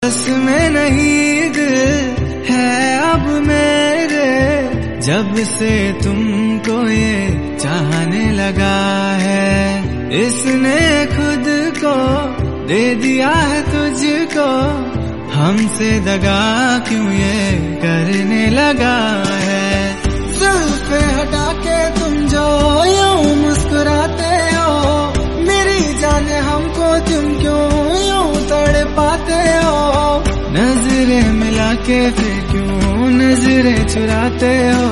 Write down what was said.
बस में नहीं दिल है अब मेरे, जब से तुमको ये चाहने लगा है। इसने खुद को दे दिया है तुझको, हमसे दगा क्यों ये करने लगा है। जुल्फे हटा के तुम जो यूं मुस्कुराते हो, मेरी जाने हमको तुम क्यों यूं तड़पाते हो। नजरें मिला के फिर क्यों नजरें चुराते हो।